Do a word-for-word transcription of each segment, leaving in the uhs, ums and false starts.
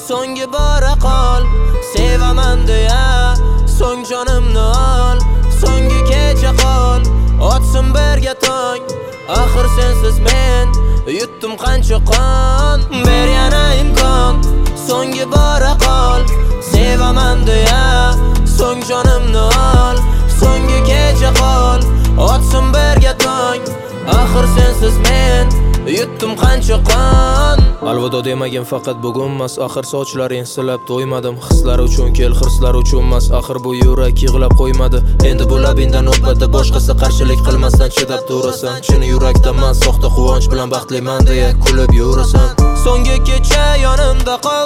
so'nggi bora qol. Sevaman deya so'ng jonimni ol. So'nggi kecha qol, otsin birga tong. Axir sensiz men yutdim qancha qon. Ber yana imkon, so'nggi bora qol. Sevaman deya so'ng jonimni ol. So'nggi kecha qol, otsin birga tong. Axir sensiz men yutdim qancha qon. Alvido demagin faqat bugunmas, axir sochlaring silab to'ymadim. Hislar uchun kel, hirslar uchunmas, axir bu yurak yig'lab qo'ymadi. Endi bu labindan navbatda boshqasi qarshilik qilmasdan chidab turasan. Chini yurakdaman, soxta quvonch bilan baxtliman deya kulib yurasan. So'nggi kecha yonimda qol,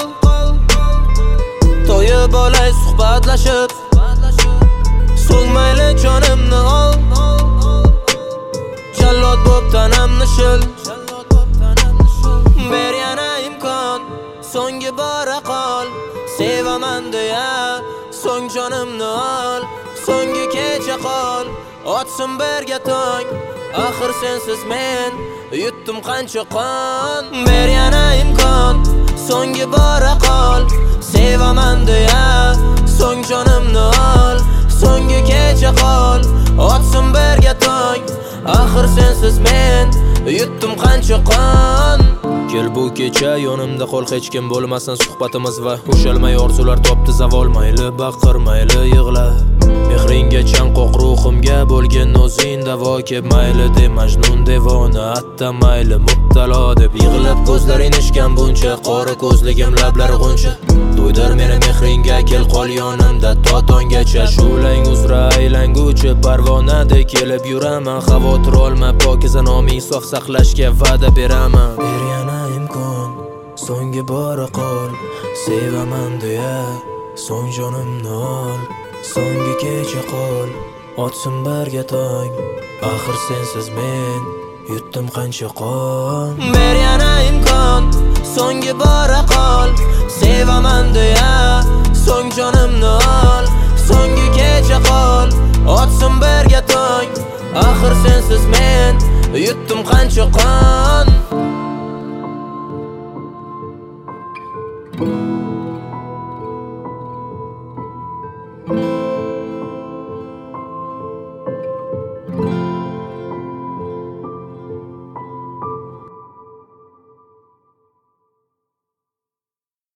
to'yib olay suhbatlashib. So'ng mayli jonimni ol, jallod bo'p tanamni shil. Ber yana imkon, so'nggi bora qol. Sevaman deya so'ng jonimni ol. So'nggi kecha qol, otsin birga tong. Axir sensiz men yutdim qancha qon. Ber yana imkon, so'nggi bora qol. Sevaman deya so'ng jonimni ol. So'nggi kecha qol, otsin birga tong. Axir sensiz men yutdim qancha qon. Kel bu kecha yonimda qol, hech kim bo'lmasin suhbatimiz va ushalmay orzular topdi zavol. Mayli baqir, mayli yig'la, mehringga chanqoq ruhimga bo'lgan nozin davo keb. Mayli de majnun devona, hatta mayli mubtalo deb yig'lab ko'zlaring ishgan buncha. Qora ko'zligim lablari g'uncha, to'ydir meni mehringga, kel qol yonimda to tonggacha. Shulang uzra aylanguchi parvonadek kelib yuraman. Xavotir olma, pokiza noming sof saqlashga va'da beraman. Ber yana imkon, so'nggi bora qol. Sevaman deya so'ng jonimni ol. So'nggi kecha qol, otsin birga tong. Axir sensiz men yutdim qancha qon. Ber yana imkon, so'nggi bora qol. Sevaman deya so'ng jonimni ol. So'nggi kecha qol, otsin birga tong. Axir sensiz men yutdim qancha qon.